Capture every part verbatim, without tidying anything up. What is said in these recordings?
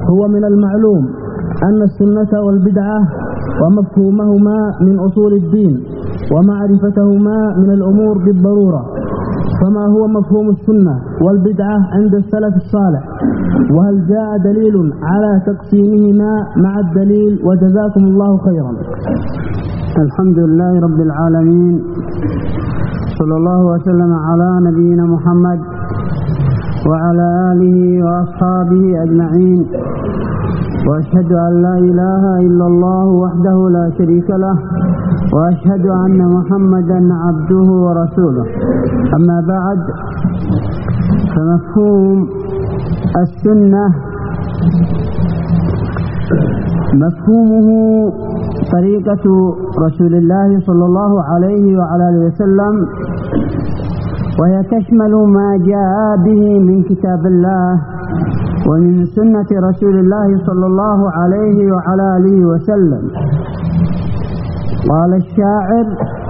هو من المعلوم أن السنة والبدعة ومفهومهما من أصول الدين ومعرفتهما من الأمور بالضرورة. فما هو مفهوم السنة والبدعة عند السلف الصالح؟ وهل جاء دليل على تقسيمهما مع الدليل؟ وجزاكم الله خيرا. الحمد لله رب العالمين، صلى الله وسلم على نبينا محمد وعلى آله وأصحابه أجمعين، وأشهد أن لا إله إلا الله وحده لا شريك له، وأشهد أن محمدا عبده ورسوله. أما بعد، فمفهوم السنة مفهومه طريقة رسول الله صلى الله عليه وعلى آله وسلم، وهي تشمل ما جاء به من كتاب الله ومن سنة رسول الله صلى الله عليه وعلى آله وسلم. قال الشاعر: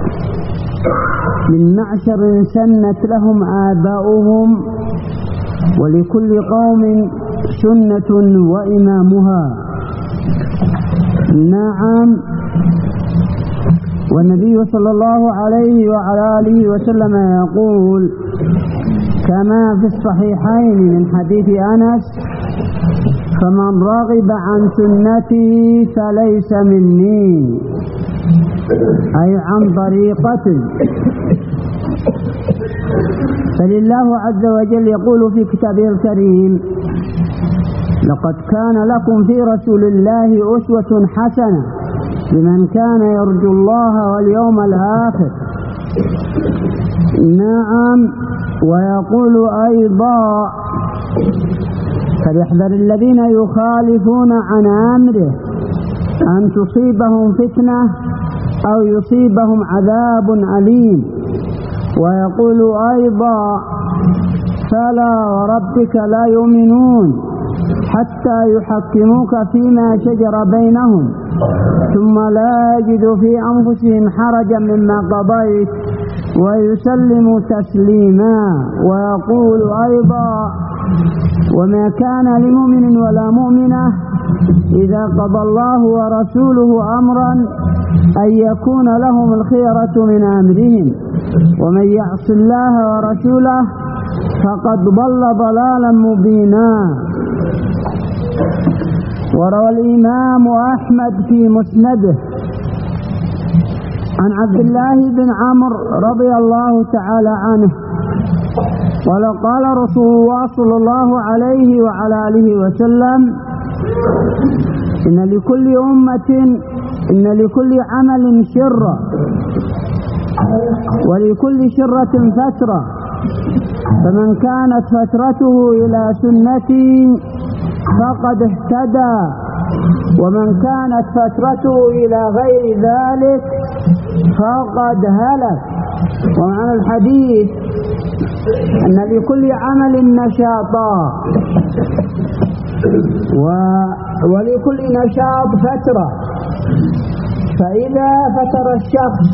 من معشر سنت لهم آباؤهم، ولكل قوم سنة وإمامها. نعم، والنبي صلى الله عليه وعلى آله وسلم يقول كما في الصحيحين من حديث أنس: فمن رغب عن سنتي فليس مني، أي عن طريقتي. فلله عز وجل يقول في كتابه الكريم: لقد كان لكم في رسول الله أسوة حسنة لمن كان يرجو الله واليوم الآخر. نعم، ويقول أيضا: فليحذر الذين يخالفون عن أمره أن تصيبهم فتنة أو يصيبهم عذاب أليم. ويقول أيضا: فلا وربك لا يؤمنون حتى يحكموك فيما شجر بينهم ثم لا يجدوا في أنفسهم حرجا مما قضيت ويسلموا تسليما. ويقول أيضا: وما كان لمؤمن ولا مؤمنة إذا قضى الله ورسوله أمرا أن يكون لهم الخيرة من أمرهم، ومن يعص الله ورسوله فقد ضل ضلالا مبينا. وروى الإمام أحمد في مسنده عن عبد الله بن عمرو رضي الله تعالى عنه قال: قال رسول الله صلى الله عليه وعلى آله وسلم: إن لكل أمة إن لكل عمل شرة، ولكل شرة فترة، فمن كانت فترته إلى سنتي فقد اهتدى، ومن كانت فترته إلى غير ذلك فقد هلك. ومعنى الحديث أن لكل عمل نشاطا، ولكل نشاط فترة، فإذا فتر الشخص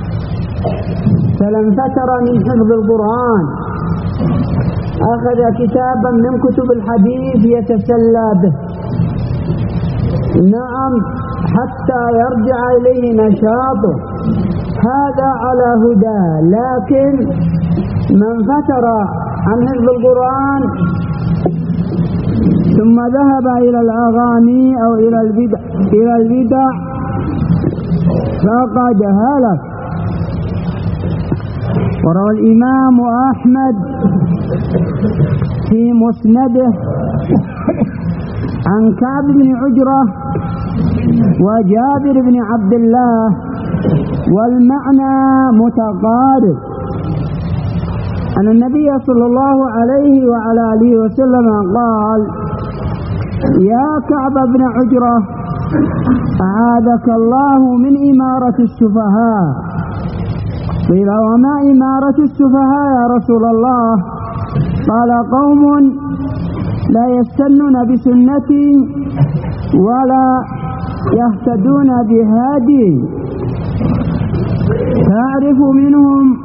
فلم فتر من حفظ القرآن أخذ كتابا من كتب الحديث يتسلى به، نعم، حتى يرجع إليه نشاطه، هذا على هدى. لكن من فتر عن حفظ القرآن ثم ذهب إلى الأغاني أو إلى البدع إلى البدع فقد هلك. وروى الإمام أحمد في مسنده عن كعب بن عجرة وجابر بن عبد الله، والمعنى متقارب، أن النبي صلى الله عليه وعلى آله وسلم قال: يا كعب بن عجرة، أعاذك الله من إمارة السفهاء. قيل: وما إمارة السفهاء يا رسول الله؟ قال: قوم لا يستنون بسنتي ولا يهتدون بهادي، تعرف منهم.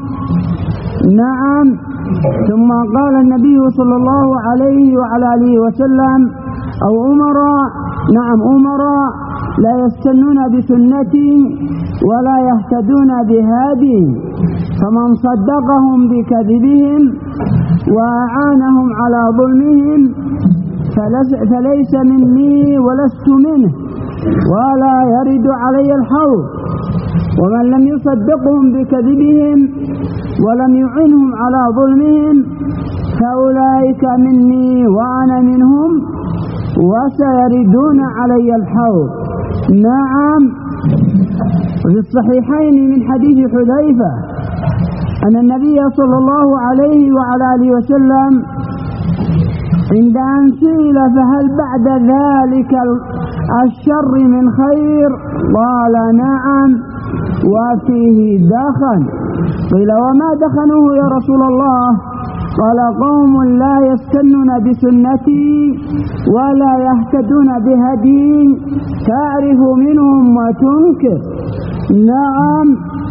نعم. ثم قال النبي صلى الله عليه وعلى آله وسلم: أو أمراء نعم أمراء لا يستنون بسنتي ولا يهتدون بهادي، فمن صدقهم بكذبهم وأعانهم على ظلمهم فليس مني ولست منه ولا يرد علي الحوض. ومن لم يصدقهم بكذبهم ولم يعنهم على ظلمهم فأولئك مني وأنا منهم وسيردون علي الحوض. نعم. وفي الصحيحين من حديث حذيفة أن النبي صلى الله عليه وعلى آله وسلم عند أن سئل فهل بعد ذلك الشر من خير قال نعم وفيه دخن. قيل وما دخنه يا رسول الله؟ قال قوم لا يستنون بسنتي ولا يهتدون بهدي تعرف منهم وتنكر. نعم.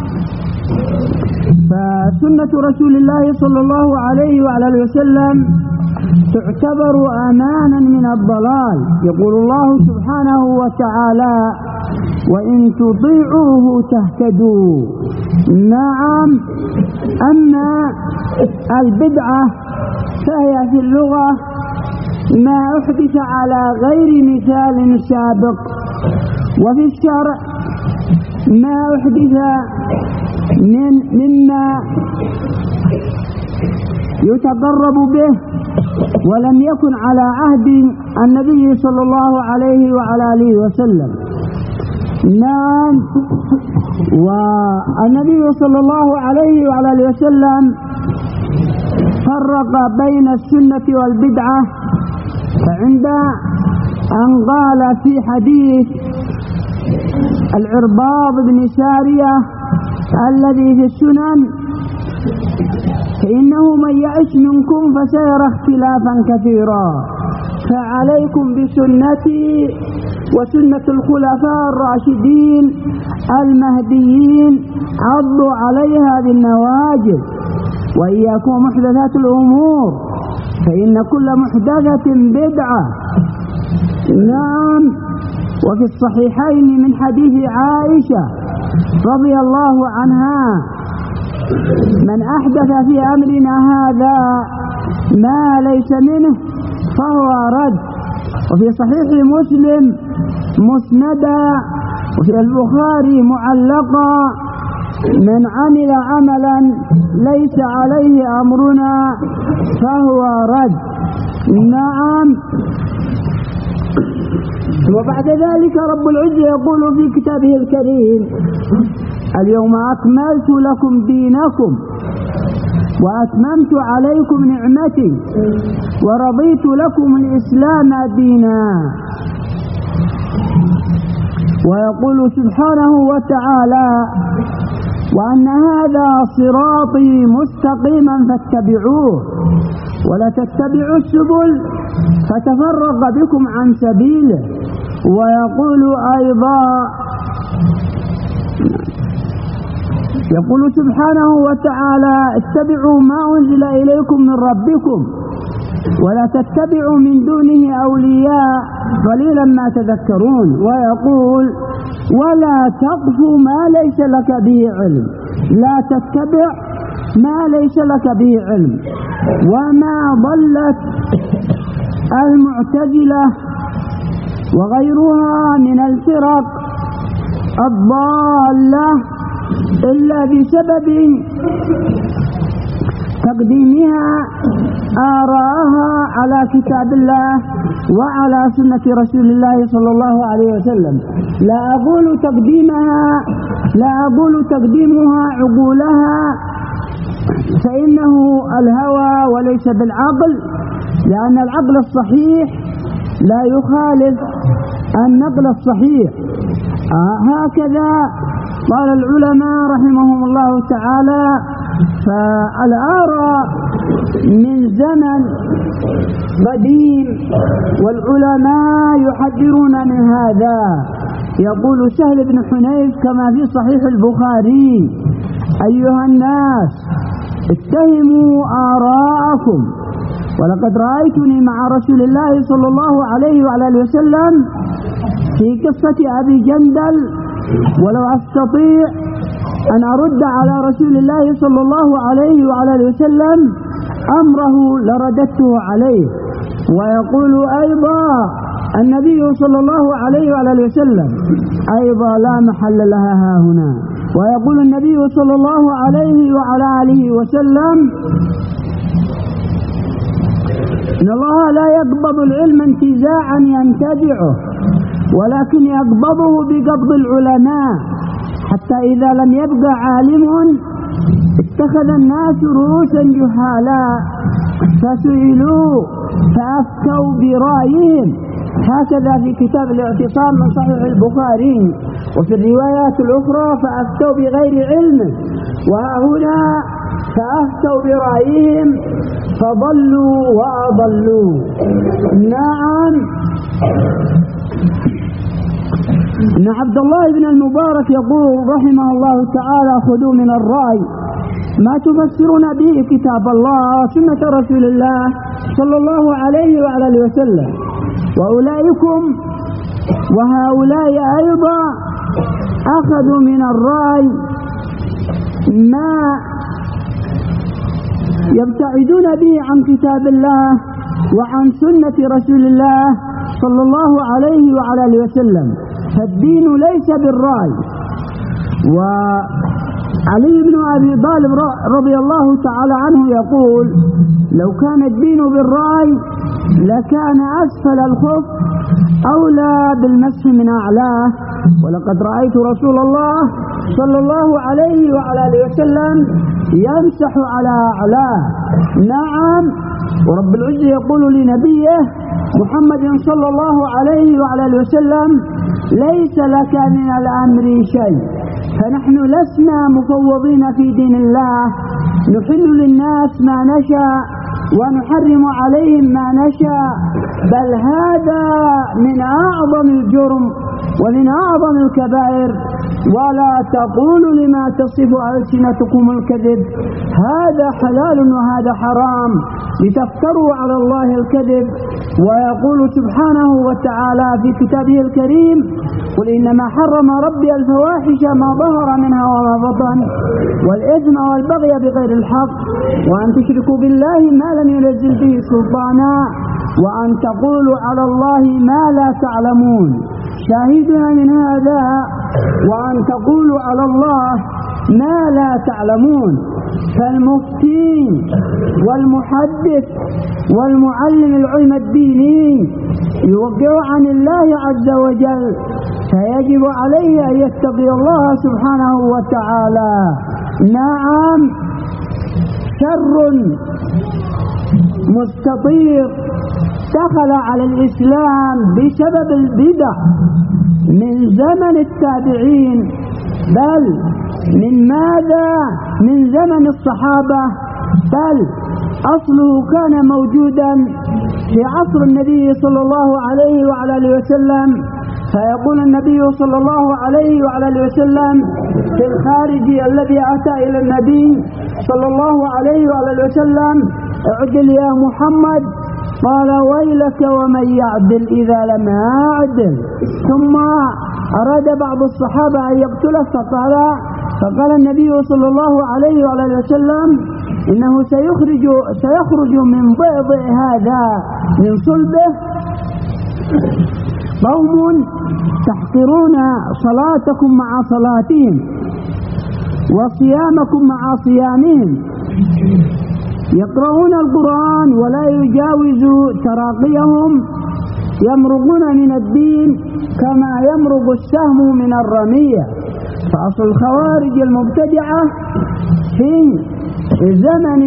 فسنة رسول الله صلى الله عليه وعلى آله وسلم تعتبر أمانا من الضلال. يقول الله سبحانه وتعالى وإن تطيعوه تهتدوا. نعم. أما البدعة فهي في اللغة ما أحدث على غير مثال سابق، وفي الشرع ما أحدث من مما يتقرب به ولم يكن على عهد النبي صلى الله عليه وعلى آله وسلم. نعم. والنبي صلى الله عليه وعلى آله وسلم فرق بين السنة والبدعة، فعند أن قال في حديث العرباض بن سارية الذي في السنن فإنه من يعش منكم فسيرى اختلافا كثيرا فعليكم بسنتي وسنة الخلفاء الراشدين المهديين عضوا عليها بالنواجذ وإياكم محدثات الأمور فإن كل محدثة بدعة. نعم. وفي الصحيحين من حديث عائشة رضي الله عنها من أحدث في أمرنا هذا ما ليس منه فهو رد. وفي صحيح مسلم مسندا وفي البخاري معلقا من عمل عملا ليس عليه أمرنا فهو رد. نعم. وبعد ذلك رب العزة يقول في كتابه الكريم اليوم أكملت لكم دينكم وأتممت عليكم نعمتي ورضيت لكم الإسلام دينا. ويقول سبحانه وتعالى وأن هذا صراطي مستقيما فاتبعوه ولا تتبعوا السبل فتفرق بكم عن سبيله. ويقول أيضا يقول سبحانه وتعالى اتبعوا ما أنزل إليكم من ربكم ولا تتبعوا من دونه أولياء قليلا ما تذكرون. ويقول ولا تقف ما ليس لك به علم لا تتبع ما ليس لك به علم. وما ضلت المعتزلة وغيرها من الفرق الضالة إلا بسبب تقديمها آراءها على كتاب الله وعلى سنة رسول الله صلى الله عليه وسلم. لا أقول تقديمها لا أقول تقديمها عقولها فإنه الهوى وليس بالعقل، لأن العقل الصحيح لا يخالف النقل الصحيح. آه هكذا قال العلماء رحمهم الله تعالى. فالآراء من زمن قديم والعلماء يحذرون من هذا. يقول سهل بن حنيف كما في صحيح البخاري أيها الناس اتهموا آراءكم ولقد رأيتني مع رسول الله صلى الله عليه وعلى آله وسلم في قصة أبي جندل، ولو أستطيع أن أرد على رسول الله صلى الله عليه وعلى آله وسلم أمره لرددته عليه. ويقول أيضا النبي صلى الله عليه وعلى آله وسلم أيضا لا محل لها ها هنا. ويقول النبي صلى الله عليه وعلى آله وسلم إن الله لا يقبض العلم انتزاعا ينتزعه، ولكن يقبضه بقبض العلماء، حتى إذا لم يبق عالم اتخذ الناس رؤوسا جهالا فسئلوا فأفتوا برأيهم. هكذا في كتاب الاعتصام من صحيح البخاري. وفي الروايات الأخرى فأفتوا بغير علم، وهنا فأفتوا برأيهم فضلوا وأضلوا. نعم، إن عبد الله بن المبارك يقول رحمه الله تعالى خذوا من الرأي ما تفسرون به كتاب الله وسنة رسول الله صلى الله عليه وعلى آله وسلم. وأولئكم وهؤلاء أيضا أخذوا من الرأي ما يبتعدون به عن كتاب الله وعن سنة رسول الله صلى الله عليه وعلى آله وسلم. فالدين ليس بالرأي. وعلي بن أبي طالب رضي الله تعالى عنه يقول لو كان الدين بالرأي لكان أسفل الخف أولى بالمسح من أعلاه. ولقد رأيت رسول الله صلى الله عليه وعلى آله وسلم يمسح على أعلاه. نعم، ورب العزة يقول لنبيه محمد صلى الله عليه وعلى آله وسلم ليس لك من الأمر شيء. فنحن لسنا مفوضين في دين الله، نحل للناس ما نشاء ونحرم عليهم ما نشاء، بل هذا من أعظم الجرم ومن أعظم الكبائر. ولا تقولوا لما تصف ألسنتكم الكذب هذا حلال وهذا حرام لتفتروا على الله الكذب. ويقول سبحانه وتعالى في كتابه الكريم قل إنما حرم ربي الفواحش ما ظهر منها وما بطن والإثم والبغي بغير الحق وأن تشركوا بالله ما لم ينزل به سلطانا وأن تقولوا على الله ما لا تعلمون. شاهدنا من هذا وأن تقولوا على الله ما لا تعلمون. فالمفتي والمحدث والمعلم العلم الديني يوقع عن الله عز وجل، فيجب عليه أن يتقي الله سبحانه وتعالى. نعم، شر مستطير دخل على الإسلام بسبب البدع من زمن التابعين، بل من ماذا؟ من زمن الصحابة، بل أصله كان موجودا في عصر النبي صلى الله عليه وعلى آله وسلم. فيقول النبي صلى الله عليه وعلى آله وسلم في الخارج الذي أتى إلى النبي صلى الله عليه وعلى آله وسلم اعدل يا محمد، قال ويلك ومن يعدل إذا لم أعدل. ثم أراد بعض الصحابة أن يقتله فقال فقال النبي صلى الله عليه وعلى آله وسلم إنه سيخرج سيخرج من ضئضئ هذا من صلبه قوم تحقرون صلاتكم مع صلاتهم وصيامكم مع صيامهم، يقرؤون القرآن ولا يجاوز تراقيهم، يمرقون من الدين كما يمرق السهم من الرمية. فأصل الخوارج المبتدعة في زمن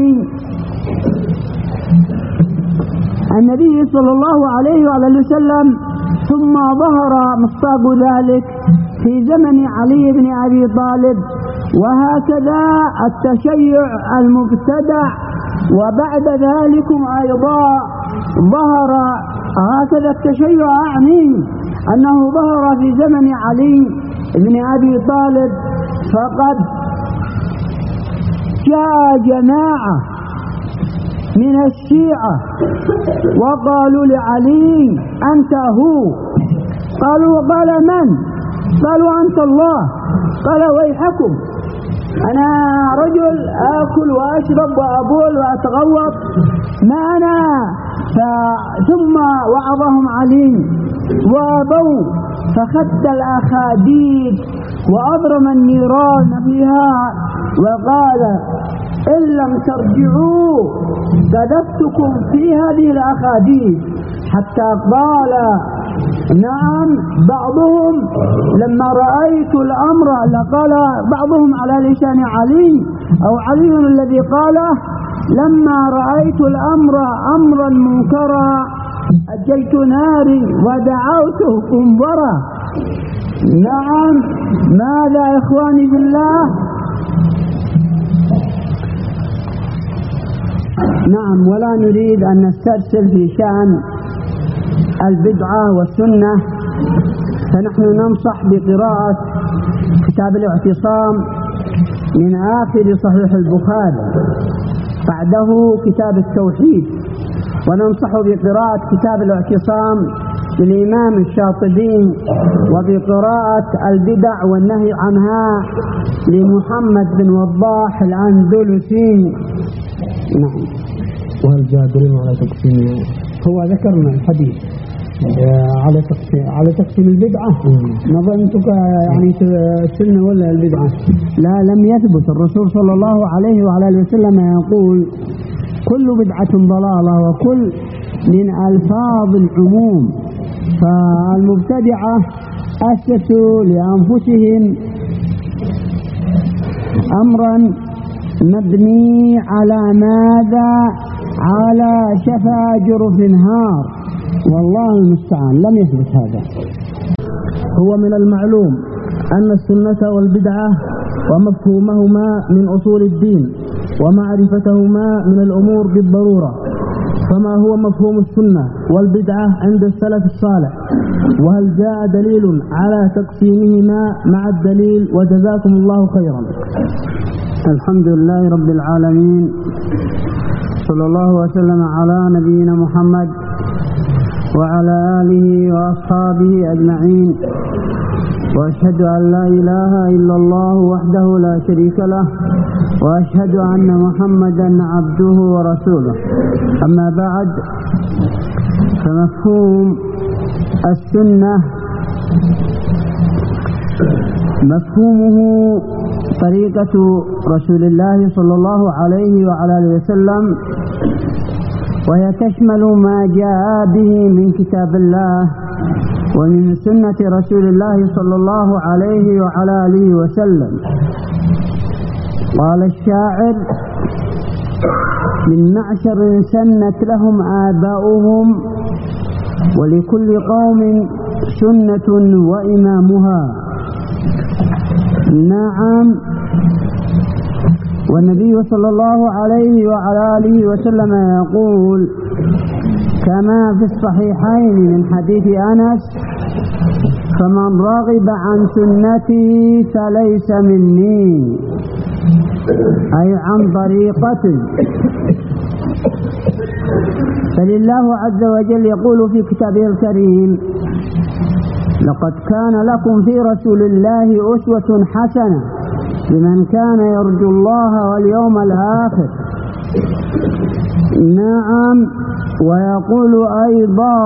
النبي صلى الله عليه وعلى وسلم، ثم ظهر مصداق ذلك في زمن علي بن أبي طالب، وهكذا التشيع المبتدع. وبعد ذلك أيضا ظهر هكذا التشيع، أعني أنه ظهر في زمن علي بن أبي طالب، فقد جاء جماعة من الشيعة وقالوا لعلي أنت هو. قالوا قال من؟ قالوا أنت الله. قال ويحكم، أنا رجل آكل وأشرب وأبول وأتغوط، ما أنا. ثم وعظهم علي وأبوا، فخد الأخاديد وأضرم النيران فيها وقال إن لم ترجعوا قذفتكم في هذه الأخاديد. حتى قال نعم بعضهم لما رأيت الأمر، لقال بعضهم على لسان علي أو علي الذي قاله لما رأيت الأمر أمرا منكرا أجلت ناري ودعوته قنبرا. نعم، ماذا يا إخواني بالله؟ نعم، ولا نريد أن نسترسل في شأن البدعة والسنة، فنحن ننصح بقراءة كتاب الاعتصام من آخر صحيح البخاري، بعده كتاب التوحيد، وننصح بقراءة كتاب الاعتصام للإمام الشاطبي، وبقراءة البدع والنهي عنها لمحمد بن وضاح الأندلسي. نعم. وهل جاء دليل على تقسيم؟ هو ذكرنا الحديث على تقسيم على تقسيم البدعة. نظنتك يعني السنة ولا البدعة؟ لا، لم يثبت. الرسول صلى الله عليه وعلى اله وسلم يقول كل بدعة ضلالة، وكل من ألفاظ العموم. فالمبتدعة أسسوا لأنفسهم أمرا مبني على ماذا؟ على شفا جرف نهار، والله المستعان، لم يثبت هذا. هو من المعلوم أن السنة والبدعة ومفهومهما من أصول الدين، ومعرفتهما من الأمور بالضرورة. فما هو مفهوم السنة والبدعة عند السلف الصالح؟ وهل جاء دليل على تقسيمهما مع الدليل؟ وجزاكم الله خيرا. الحمد لله رب العالمين، صلى الله وسلم على نبينا محمد وعلى آله وأصحابه أجمعين، وأشهد أن لا إله إلا الله وحده لا شريك له، وأشهد أن محمدا عبده ورسوله. أما بعد، فمفهوم السنة مفهومه طريقة رسول الله صلى الله عليه وعلى آله وسلم، وهي تشمل ما جاء به من كتاب الله ومن سنة رسول الله صلى الله عليه وعلى آله وسلم. قال الشاعر: من معشر سنت لهم آباؤهم، ولكل قوم سنة وإمامها. نعم، والنبي صلى الله عليه وعلى آله وسلم يقول كما في الصحيحين من حديث أنس: فمن رغب عن سنتي فليس مني، أي عن طريقتي. فلله عز وجل يقول في كتابه الكريم: لقد كان لكم في رسول الله أسوة حسنة لمن كان يرجو الله واليوم الآخر. نعم، ويقول أيضا: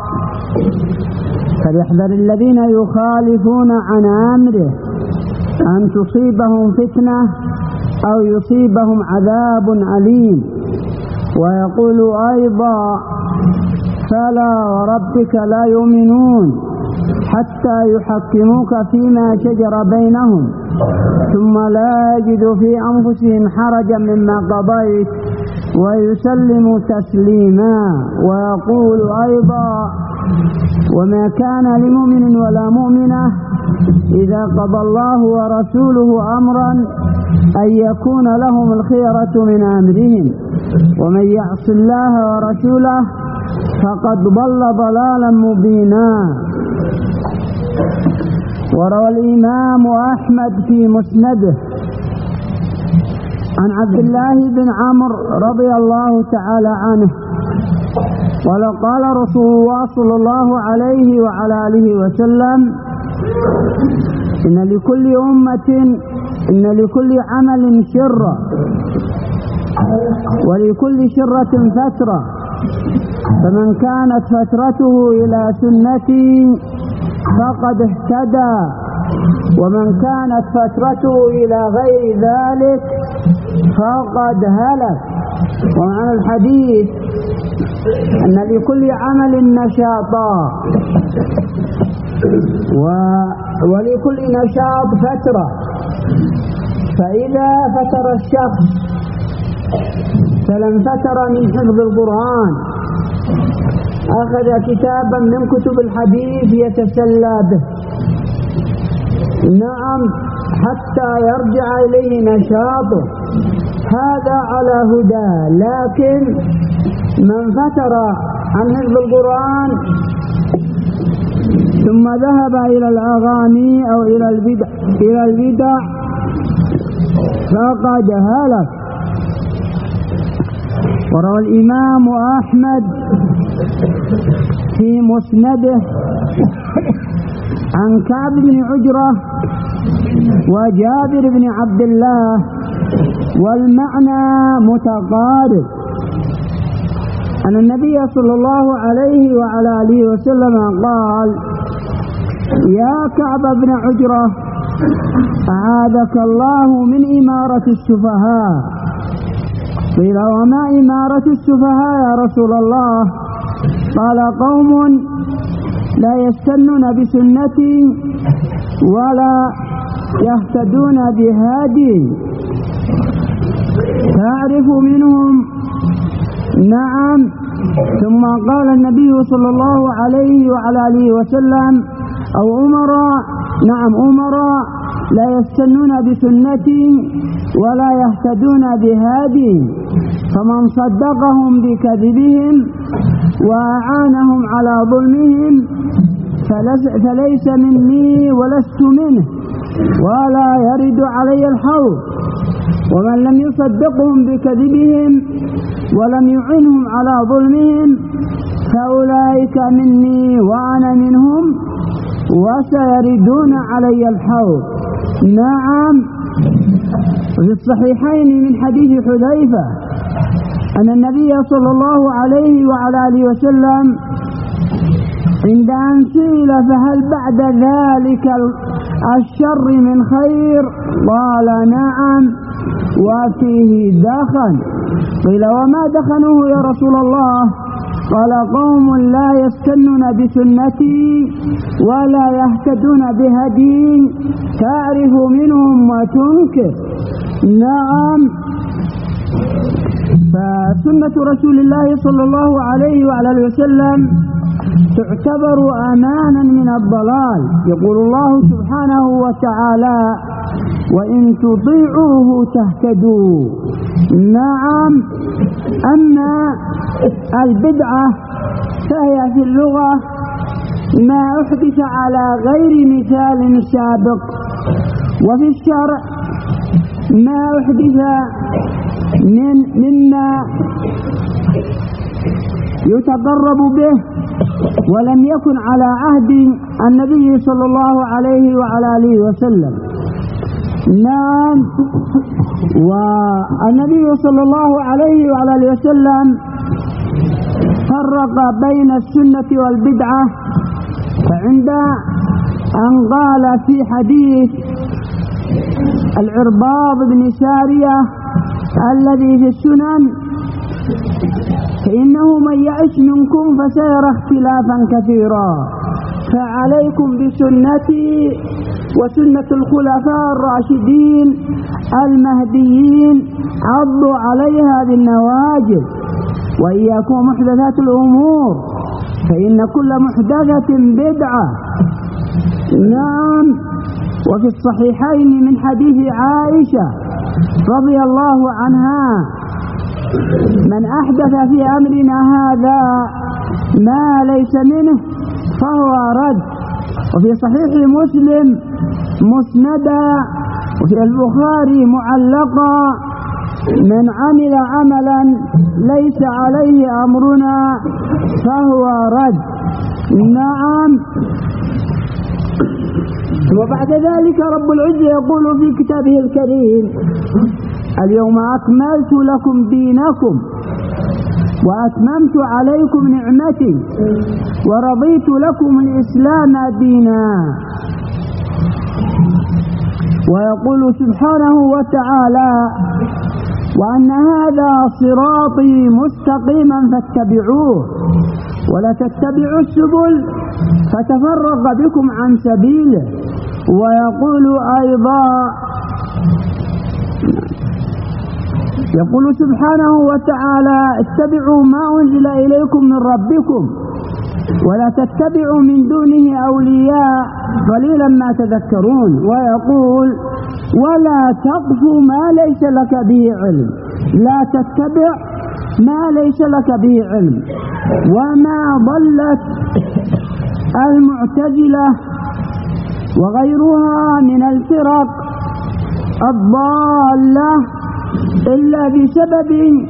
فليحذر الذين يخالفون عن أمره أن تصيبهم فتنة أو يصيبهم عذاب أليم. ويقول أيضا: فلا وربك لا يؤمنون حتى يحكموك فيما شجر بينهم ثم لا يجدوا في أنفسهم حرجا مما قضيت ويسلموا تسليما. ويقول أيضا: وما كان لمؤمن ولا مؤمنة إذا قضى الله ورسوله أمرا أن يكون لهم الخيرة من أمرهم، ومن يعص الله ورسوله فقد ضل ضلالا مبينا. وروى الإمام أحمد في مسنده عن عبد الله بن عمرو رضي الله تعالى عنه ولو قال رسول الله صلى الله عليه وعلى آله وسلم إن لكل أمة إن لكل عمل شرة ولكل شرة فترة، فمن كانت فترته إلى سنتي فقد اهتدى، ومن كانت فترته إلى غير ذلك فقد هلك. ومعنى الحديث أن لكل عمل نشاطا ولكل نشاط فترة، فإذا فتر الشخص فلم فتر من حفظ القرآن أخذ كتابا من كتب الحديث يتسلى به، نعم، حتى يرجع إليه نشاطه، هذا على هدى. لكن من فتر عن حفظ القرآن ثم ذهب إلى الأغاني أو إلى البدع إلى البدع فقد هلك. وروى الإمام أحمد في مسنده عن كعب بن عجرة وجابر بن عبد الله والمعنى متقارب، أن النبي صلى الله عليه وعلى آله وسلم قال: يا كعب بن عجرة أعاذك الله من إمارة السفهاء. قيل: وما إمارة السفهاء يا رسول الله؟ قال: قوم لا يستنون بسنتي ولا يهتدون بهادي، تعرف منهم. نعم. ثم قال النبي صلى الله عليه وعلى آله وسلم: أو أمراء، نعم أمراء لا يستنون بسنتي ولا يهتدون بهادي، فمن صدقهم بكذبهم وأعانهم على ظلمهم فليس مني ولست منه ولا يرد علي الحوض. ومن لم يصدقهم بكذبهم ولم يعنهم على ظلمهم فأولئك مني وأنا منهم وسيردون علي الحوض. نعم. وفي الصحيحين من حديث حذيفة أن النبي صلى الله عليه وعلى آله وسلم عند أن سئل: فهل بعد ذلك الشر من خير؟ قال: نعم، وفيه دخن. قيل: وما دخنه يا رسول الله؟ قال: قوم لا يستنون بسنتي ولا يهتدون بهدي، تعرف منهم وتنكر. نعم. فسنة رسول الله صلى الله عليه وعلى اله وسلم تعتبر أمانا من الضلال. يقول الله سبحانه وتعالى: وإن تطيعوه تهتدوا. نعم. أما البدعة فهي في اللغة ما أحدث على غير مثال سابق، وفي الشرع ما أحدث من مما يتقرب به ولم يكن على عهد النبي صلى الله عليه وعلى آله وسلم. نعم. والنبي صلى الله عليه وعلى آله وسلم فرق بين السنة والبدعة، فعند أن قال في حديث العرباض بن سارية الذي في السنن: فإنه من يعش منكم فسيرى اختلافا كثيرا، فعليكم بسنتي وسنة الخلفاء الراشدين المهديين عضوا عليها بالنواجذ، وإياكم محدثات الأمور فإن كل محدثة بدعة. نعم. وفي الصحيحين من حديث عائشة رضي الله عنها: من أحدث في أمرنا هذا ما ليس منه فهو رد. وفي صحيح مسلم مسندا وفي البخاري معلقا من عمل عملا ليس عليه أمرنا فهو رد. نعم. وبعد ذلك رب العزة يقول في كتابه الكريم: اليوم أكملت لكم دينكم وأتممت عليكم نعمتي ورضيت لكم الإسلام دينا. ويقول سبحانه وتعالى: وأن هذا صراطي مستقيما فاتبعوه ولا تتبعوا السبل فتفرق بكم عن سبيله. ويقول أيضا يقول سبحانه وتعالى: اتبعوا ما أنزل إليكم من ربكم ولا تتبعوا من دونه أولياء قليلا ما تذكرون. ويقول: ولا تقف ما ليس لك به علم، لا تتبع ما ليس لك به علم. وما ضلت المعتزلة وغيرها من الفرق الضالة إلا بسبب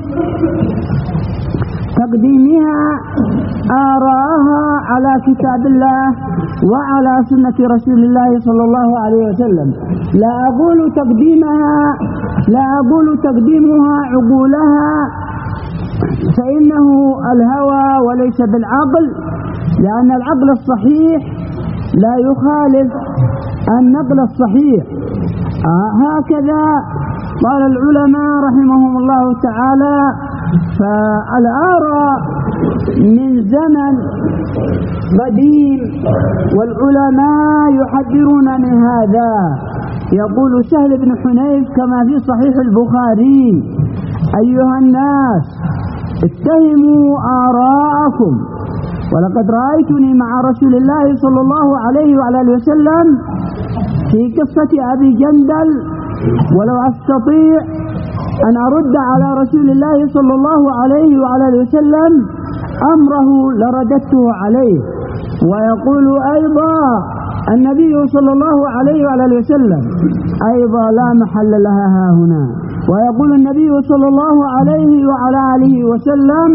تقديمها آراءها على كتاب الله وعلى سنة رسول الله صلى الله عليه وسلم. لا أقول تقديمها لا أقول تقديمها عقولها، فإنه الهوى وليس بالعقل، لأن العقل الصحيح لا يخالف النقل الصحيح. آه هكذا قال العلماء رحمهم الله تعالى. فالآراء من زمن قديم والعلماء يحذرون من هذا. يقول سهل بن حنيف كما في صحيح البخاري: أيها الناس اتهموا آراءكم، ولقد رأيتني مع رسول الله صلى الله عليه وعلى آله وسلم في قصة أبي جندل، ولو أستطيع أن أرد على رسول الله صلى الله عليه وعلى آله وسلم أمره لرددته عليه. ويقول أيضا النبي صلى الله عليه وعلى آله وسلم أيضا: لا محل لها ها هنا. ويقول النبي صلى الله عليه وعلى آله وسلم: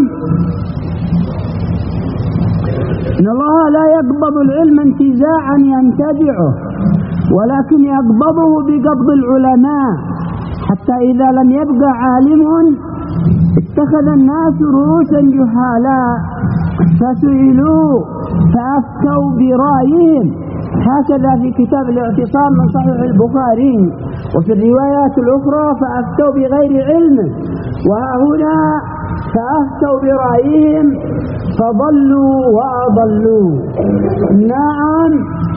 إن الله لا يقبض العلم انتزاعا ينتزعه، ولكن يقبضه بقبض العلماء، حتى إذا لم يبق عالم اتخذ الناس رؤوسا جهالا فسئلوا فأفتوا برأيهم. هكذا في كتاب الاعتصام من صحيح البخاري. وفي الروايات الأخرى: فأفتوا بغير علم. وهنا فأفتوا برأيهم فضلوا وأضلوا. نعم.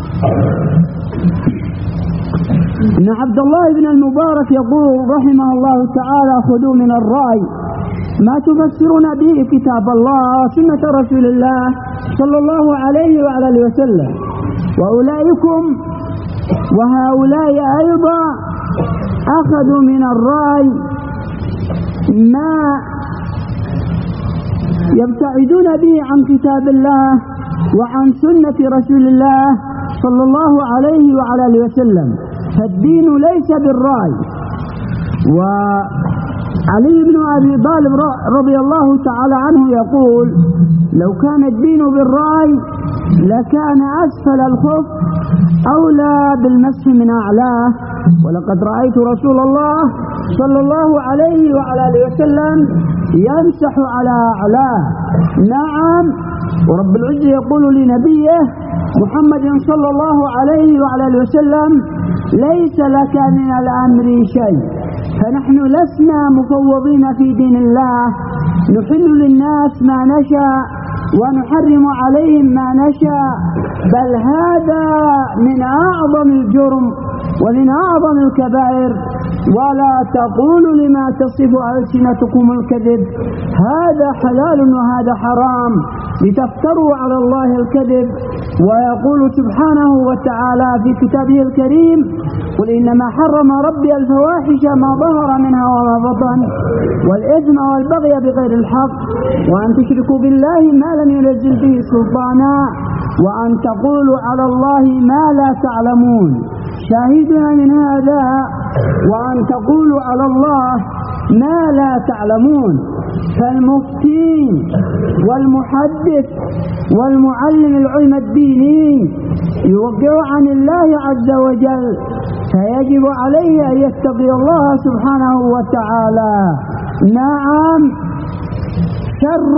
إن عبد الله بن المبارك يقول رحمه الله تعالى: خذوا من الرأي ما تفسرون به كتاب الله وسنة رسول الله صلى الله عليه وعلى آله وسلم. وأولئكم وهؤلاء أيضا أخذوا من الرأي ما يبتعدون به عن كتاب الله وعن سنة رسول الله صلى الله عليه وعلى آله وسلم. فالدين ليس بالرأي. وعلي بن أبي طالب رضي الله تعالى عنه يقول: لو كان الدين بالرأي لكان أسفل الخف أولى بالمسح من أعلاه، ولقد رأيت رسول الله صلى الله عليه وعلى آله وسلم يمسح على أعلاه. نعم. ورب العزة يقول لنبيه محمد صلى الله عليه وعلى آله وسلم: ليس لك من الأمر شيء. فنحن لسنا مفوضين في دين الله، نحل للناس ما نشاء ونحرم عليهم ما نشاء، بل هذا من أعظم الجرم ومن أعظم الكبائر. ولا تقولوا لما تصف ألسنتكم الكذب هذا حلال وهذا حرام لتفتروا على الله الكذب. ويقول سبحانه وتعالى في كتابه الكريم: قل إنما حرم ربي الفواحش ما ظهر منها وما بطن والإثم والبغي بغير الحق وأن تشركوا بالله ما لم ينزل به سلطانا وأن تقولوا على الله ما لا تعلمون. شاهدنا من هذا: وأن تقولوا على الله ما لا تعلمون. فالمفتي والمحدث والمعلم العلم الديني يوقع عن الله عز وجل، فيجب عليه أن يتقي الله سبحانه وتعالى. نعم، شر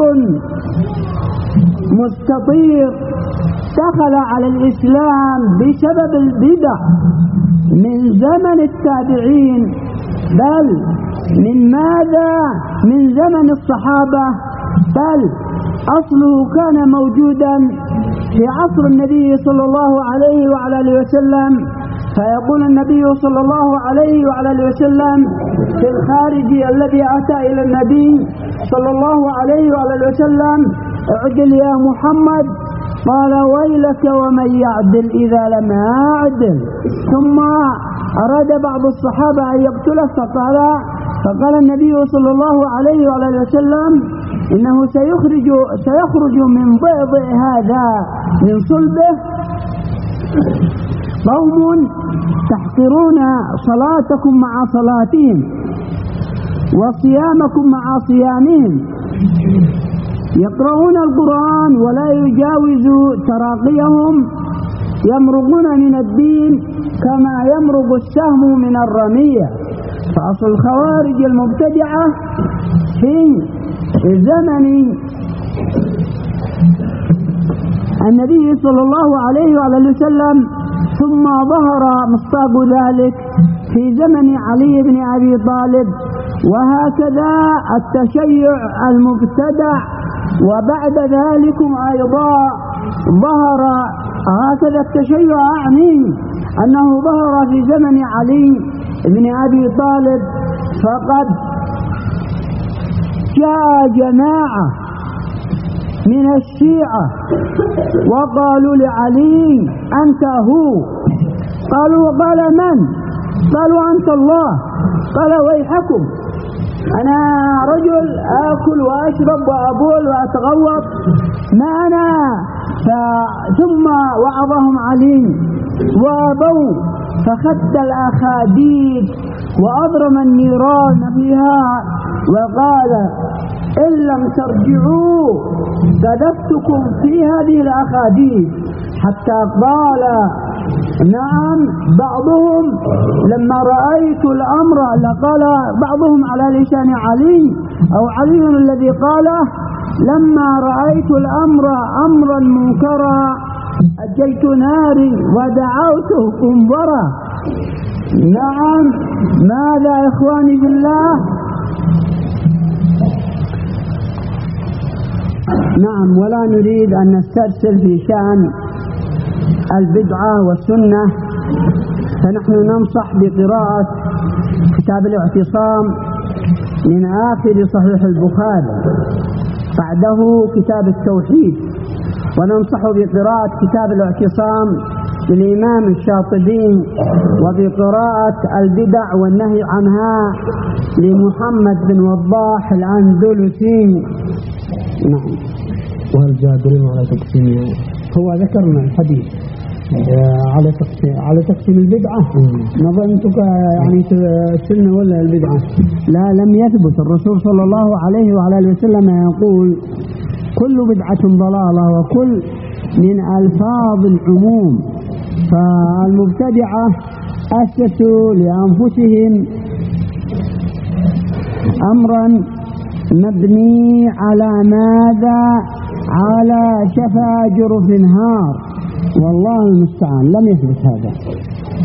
مستطير دخل على الإسلام بسبب البدع من زمن التابعين، بل من ماذا؟ من زمن الصحابة، بل أصله كان موجودا في عصر النبي صلى الله عليه وعلى آله وسلم. فيقول النبي صلى الله عليه وعلى آله وسلم في الخارج الذي أتى إلى النبي صلى الله عليه وعلى آله وسلم: اعدل يا محمد. قال: ويلك ومن يعدل إذا لم أعدل. ثم أراد بعض الصحابة أن يقتله، فقال فقال النبي صلى الله عليه وعلى آله وسلم: إنه سيخرج سيخرج من ضئضئ هذا من صلبه قوم تحقرون صلاتكم مع صلاتهم وصيامكم مع صيامهم، يقرؤون القرآن ولا يجاوز تراقيهم، يمرقون من الدين كما يمرق السهم من الرمية. فأصل الخوارج المبتدعة في زمن النبي صلى الله عليه وعلى وسلم، ثم ظهر مصداق ذلك في زمن علي بن أبي طالب، وهكذا التشيع المبتدع. وبعد ذلك أيضا ظهر هكذا التشيع، أعني أنه ظهر في زمن علي بن أبي طالب. فقد جاء جماعة من الشيعة وقالوا لعلي: أنت هو. قالوا: وقال من؟ قالوا: أنت الله. قال: ويحكم، أنا رجل آكل وأشرب وأبول وأتغوط، ما أنا. ثم وعظهم علي وأبوا، فخد الأخاديد وأضرم النيران فيها، وقال: إن لم ترجعوا قذفتكم في هذه الأخاديد. حتى قال نعم بعضهم: لما رأيت الأمر، لقال بعضهم على لسان علي أو علي الذي قاله: لما رأيت الأمر أمرا منكرا أجيت ناري ودعوته قنبرا. نعم، ماذا يا إخواني في الله؟ نعم، ولا نريد أن نسترسل في شأن البدعة والسنة، فنحن ننصح بقراءة كتاب الاعتصام من آخر صحيح البخاري، بعده كتاب التوحيد، وننصح بقراءة كتاب الاعتصام للإمام الشاطبي، وبقراءة البدع والنهي عنها لمحمد بن وضاح الأندلسي. نعم. وهل جاء دليل على تقسيم؟ هو ذكرنا الحديث على تقسيم على تقسيم البدعة. نظنتك يعني السنة ولا البدعة؟ لا، لم يثبت. الرسول صلى الله عليه وعلى آله وسلم يقول: كل بدعة ضلالة، وكل من ألفاظ العموم. فالمبتدعة أسسوا لأنفسهم أمرا مبني على ماذا؟ على شفا جرف نهار، والله المستعان، لم يثبت هذا.